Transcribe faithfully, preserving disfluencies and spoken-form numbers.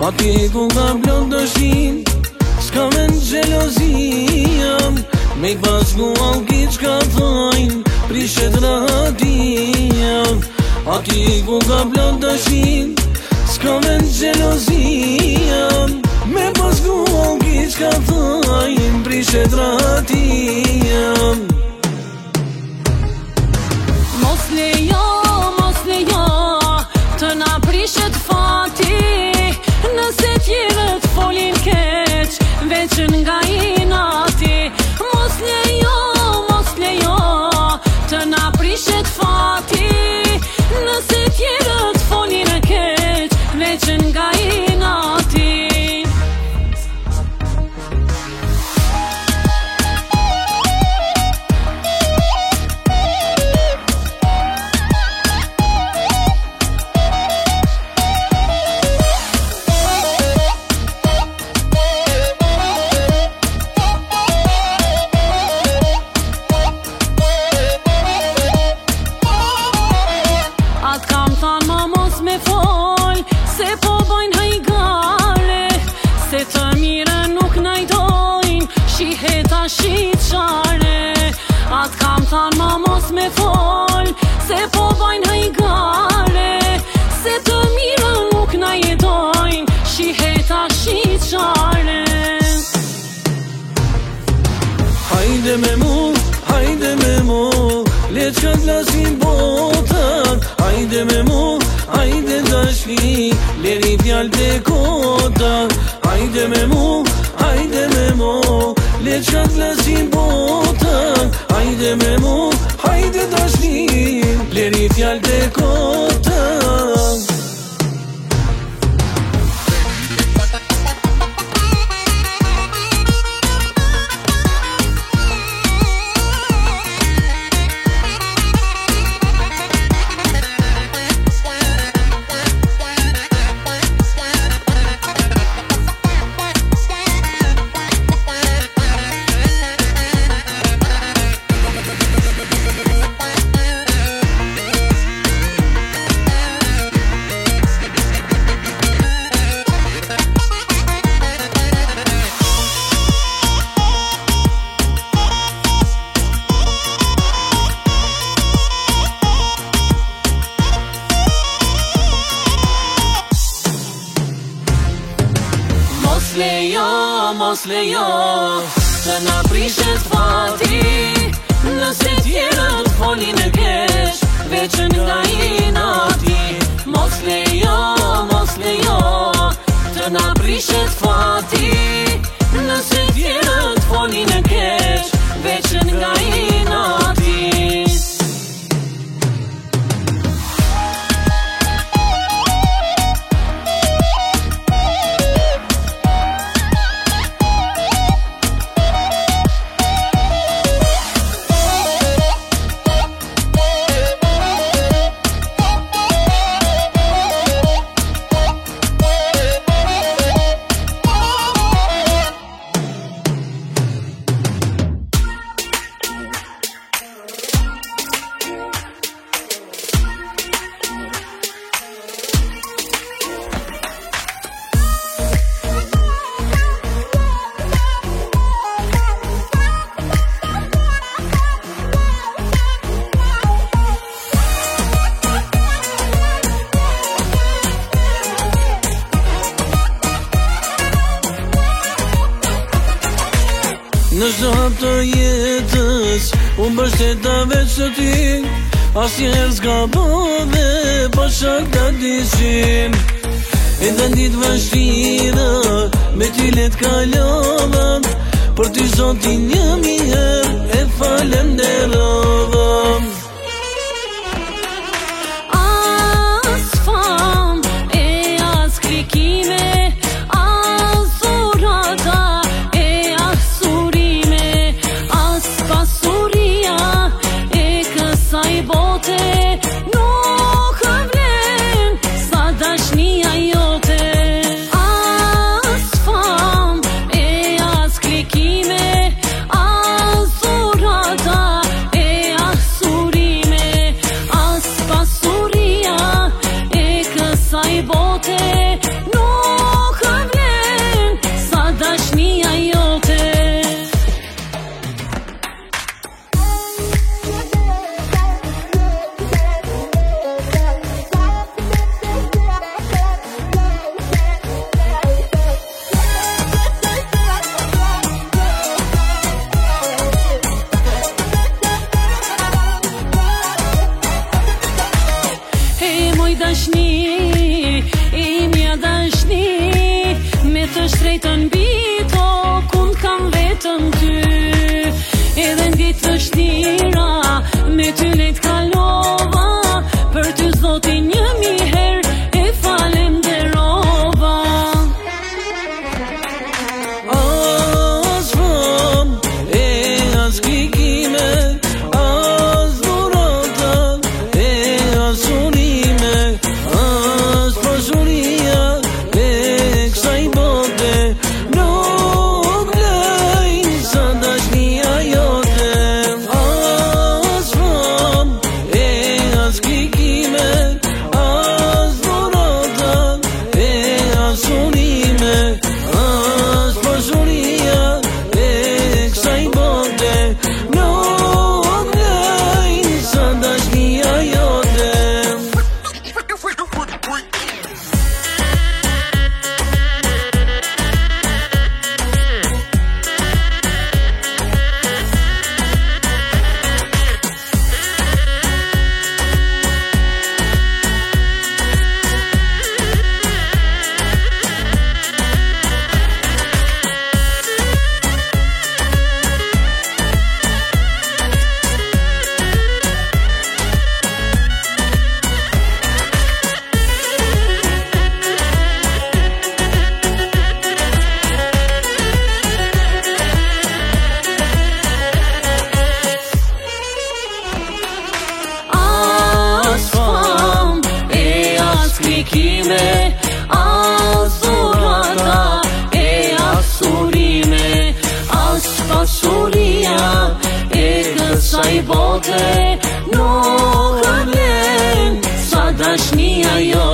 Ati ku ka blon dëshin, s'ka me në gjelozia, me i bashku alki qka thojnë, prishet rahatia. Ati ku ka blon dëshin, s'ka me në gjelozia, me bashku alki qka thojnë, prishet rahatia. Mos lejo, mos lejo, të na prishet fati, nëse tjerët folin keq, veç nga inati. Mos lejo, mos lejo, të na prishet fati, nëse tjerët folin keq, veç nga inati. Fol, se po bojnë hajgare, se të mire nuk najdojnë, shiheta shqitshare. Atë kam thanë ma mos me fol, se po bojnë hajgare, se të mire nuk najdojnë, shiheta shqitshare. Hajde me mu, hajde me mu, le qka t'lasin botan. Hajde me mu, hajde dashni, leri fjall të kota. Hajde me mu, hajde me mu, le qka t'lasin botan. Hajde me mu, hajde dashni, leri fjall të kota. Mos lejo, mos lejo, të na prishet fati, nëse tjerët folin e keq, veç nga inati. Mos lejo, mos lejo, të na prishet fati, nëse tjerët folin e keq, veç nga inati. Në çdo hap të jetës, unë mbështeta veç të ty, asnjëherë s'ka bo dhe pa shak ta diqin. E dhe ditë vështira, me ty let kalova, për ty zotin një miher, e falenderova. As fam, e as klikime, as urata, e as surime, as pasuria, e kësaj bote, nuk vlen sa dashnia jote. As fam, e as klikime, as urata, e as surime, dashni, imja dashni, me të shtrejtën bito, kun kam vetëm ty. Edhe n'ditë të shtira, me ty lejt kalova, për ty zoti një mi her, e falem derova. As fam, e as klikime, as durata, e as unime, as pashuria, e kësaj bote, nuk lejnë sa dashnia jote. As fam, e as klikime, as durata, e as unime, as pashuria, e kësaj bote, nuk lejnë sa dashnia jote. As fam, e as klikime, as durata, e as urime, as pasuria, e kësaj bote, nuk vlen sa dashnia jote.